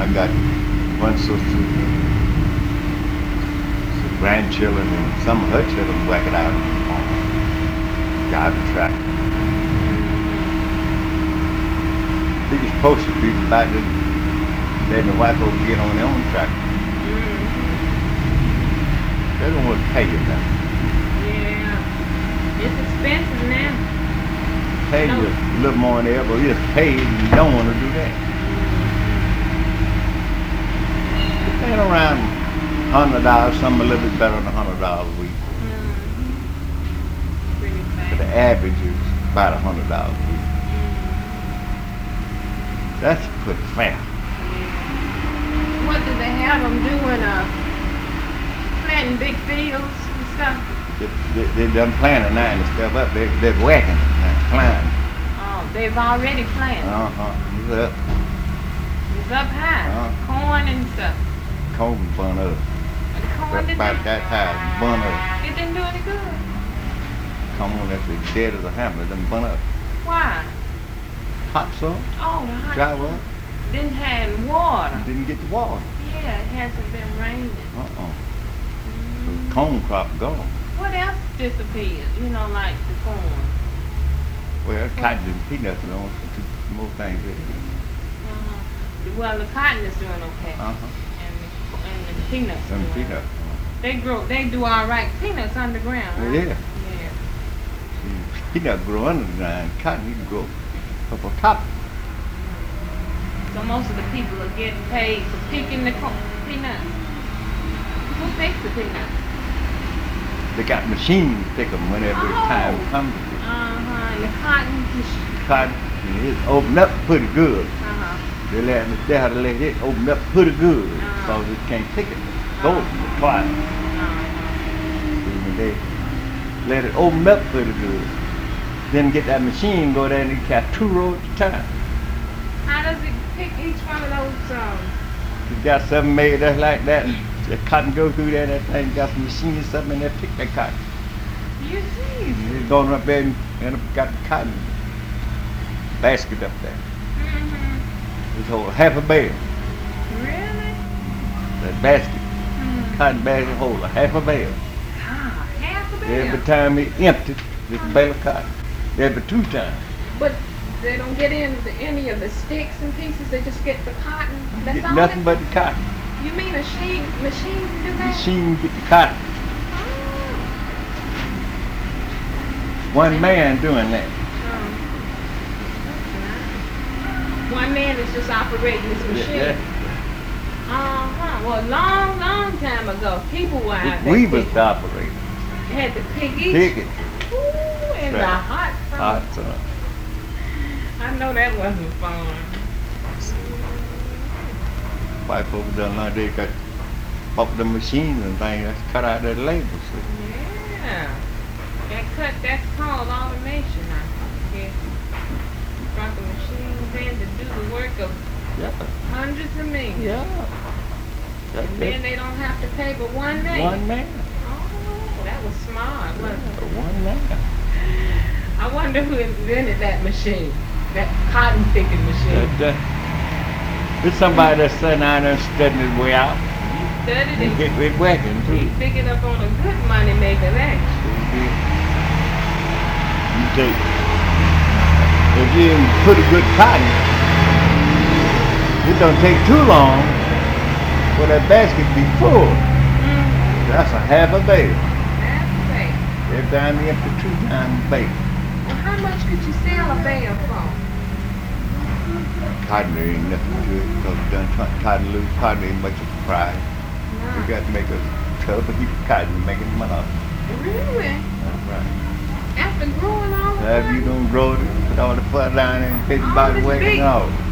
I got one sister, some grandchildren, and some of her children working out on driving track. Biggest poster people about this, letting the white folks get on their own track. They don't want to pay you nothing. Yeah. It's expensive now. Pay you a little more than ever. You just pay and you don't want to do that. It's paying around $100, some a little bit better than $100 a week. Pretty But the bad. average is about $100 a week. That's pretty fair. What do they have them doing? Planting big fields and stuff? They done planting now and stuff up. They're whacking and planting. Oh, they've already planted. It's up. It's up high. Corn and stuff. Corn bun up. The corn That's didn't, about that high. Bun up. it didn't do any good. Corn that's as dead as a hammer. Done bun up. Why? Hot sun. Oh, the hot Dry sun well. didn't have water. Didn't get the water. Yeah, it hasn't been raining. So the corn crop gone. What else disappeared? You know, like the corn. Well, cotton and peanuts are the only two more things they do. Well, the cotton is doing okay. And the peanuts. Some doing- peanuts. They do all right. Peanuts underground, right? Yeah. Yeah. Peanut grow under the ground. Cotton you can grow up on top. So most of the people are getting paid for picking the peanuts. Who picks the peanuts? They got machines to pick them whenever the time Oh. comes. And the cotton machine. Cotton, it's open up pretty good. They have to let it open up pretty good because it can't pick it. Go the cotton. When they let it open up pretty good, then get that machine go there and it got 2 rows at a time. How does it pick each one of those? You got something made that's like that, and the cotton go through there, that thing got some machines, something in there, pick that cotton. You see? And it's going up there and got the cotton basket up there. It's hold half a bale. Really? That basket, cotton basket hold a half a bale. Ah, half a bale. Every time it empties, this bale of cotton. Every 2 times. But they don't get into any of the sticks and pieces. They just get the cotton. That's Get all. nothing but the cotton. You mean a machine do The that? machine get the cotton. One man doing that. One man is just operating this machine. Well, a long, long time ago, people were out there We was picking. the operator. Had to pick each. Pick it. Ooh, in the Right. hot sun. Hot sun. I know that wasn't fun. White folks done like they got bought the machines and things that's cut out their labor. See? Yeah. That's called automation, I guess. Brought the machines in to do the work of Yeah. hundreds of millions. Yeah. That's And then it. they don't have to pay but one man. One man. Oh, that was smart, wasn't it? One man. I wonder who invented that machine, that cotton picking machine. It's somebody that's sitting down there studying his way out. He studied He it. get it working He too. picking up on a good money maker there. You take, if you put a good cotton, it don't take too long for that basket be full. That's a half a bale. That's right. Every time you empty 2 times bale. Well, how much could you sell a bale for? Cotton there ain't nothing to it because you done cotton loose. Cotton ain't much of a price. You No. got to make a tough heap of cotton to make it money. Really? That's right. After growing all the So if you time? don't grow it, put all the fur down there and pick All about this working big- out.